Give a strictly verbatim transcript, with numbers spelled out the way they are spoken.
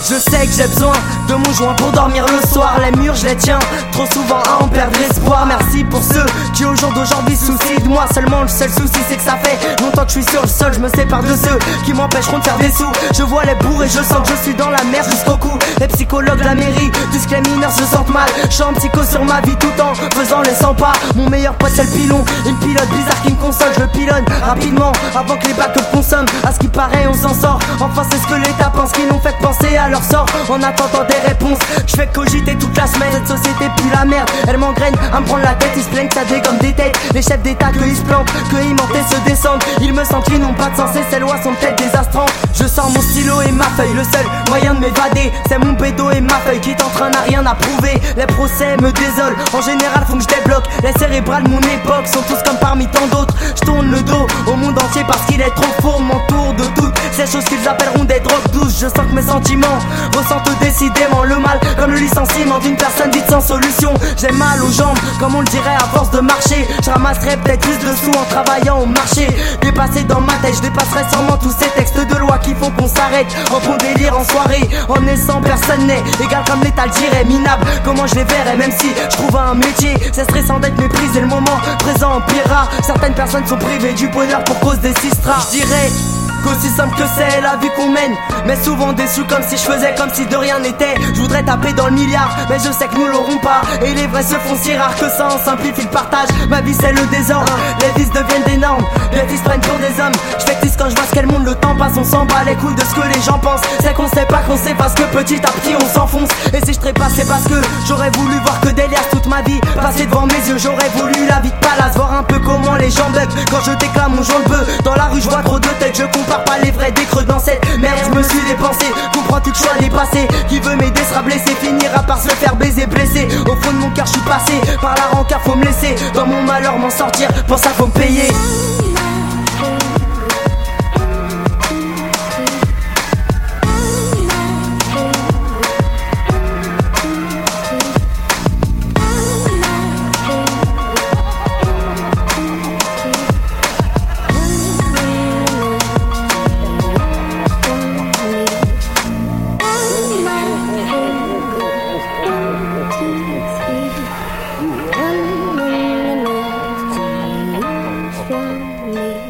Je sais que j'ai besoin de mon joint pour dormir le soir. Les murs je les tiens trop souvent à en perdre espoir. Merci pour ceux qui au jour d'aujourd'hui soucient de moi. Seulement le seul souci c'est que ça fait longtemps que je suis sur le sol. Je me sépare de ceux qui m'empêcheront de faire des sous. Je vois les bourres et je sens que je suis dans la merde jusqu'au cou. Les psychologues de la mairie disent que les mineurs se sentent mal. Je suis en psycho sur ma vie tout en faisant les cent pas. Mon meilleur pote c'est le pilon, une pilote bizarre qui me console. Je le pilonne rapidement avant que les bateaux le consomment. À ce qui paraît on s'en sort. Enfin c'est ce que l'État pense, qui nous fait penser à leur sort en attendant des réponses. Je fais cogiter toute la semaine. Cette société pue la merde, elle m'engraine à me prendre la tête. Ils se plaignent que ça dégomme des têtes. Les chefs d'État que ils se plantent, que ils mentent et se descendent. Ils me sentent qu'ils n'ont pas de sens et ces lois sont peut-être désastrantes. Je sors mon stylo et ma feuille, le seul moyen de m'évader c'est mon bédo et ma feuille qui est en train n'a rien à prouver. Les procès me désolent, en général faut que je débloque. Les cérébrales de mon époque sont tous comme parmi tant d'autres. Je tourne le dos au monde entier parce qu'il est trop faux. M'entoure de toutes ces choses qu'ils appelleront des drogues douces. Je sens que mes sentiments ressentent décidément le mal, comme le licenciement d'une personne dite sans solution. J'ai mal aux jambes, comme on le dirait à force de marcher. Je ramasserai peut-être plus de sous en travaillant au marché. Dépassé dans ma tête, je dépasserai sûrement tous ces textes de loi qui font qu'on s'arrête en bon délire en soirée. En naissant personne n'est égal comme l'État le dirait, minable. Comment je les verrais même si je trouve un métier. C'est stressant d'être méprisé, le moment présent empirera. Certaines personnes sont privées du bonheur pour cause des sistras. Je dirais qu'aussi simple que c'est la vie qu'on mène, mais souvent déçu comme si je faisais comme si de rien n'était. Je voudrais taper dans le milliard, mais je sais que nous l'aurons pas. Et les vrais se font si rares que ça en simplifie le partage. Ma vie c'est le désordre, les vices deviennent des normes. Les vices prennent pour des hommes, je fais triste quand je vois ce qu'est le monde. Le temps passe, on s'en bat les couilles de ce que les gens pensent. C'est qu'on sait pas qu'on sait parce que petit à petit on s'enfonce. Et si je trépasse c'est parce que j'aurais voulu voir que des liasses toute ma vie passer devant mes yeux. J'aurais voulu la vie de palace, voir un peu comment les gens bug quand je déclame mon joint de bœuf. Dans la rue je vois trop de têtes, je compare pas les vrais des creux dans cette merde. Je me suis dépensé, comprends-tu que je suis dépassé. Qui veut m'aider sera blessé, finira par se faire baiser, blessé. Au fond de mon cœur je suis passé par la rancœur, faut me laisser dans mon malheur m'en sortir, pour ça faut me payer. Me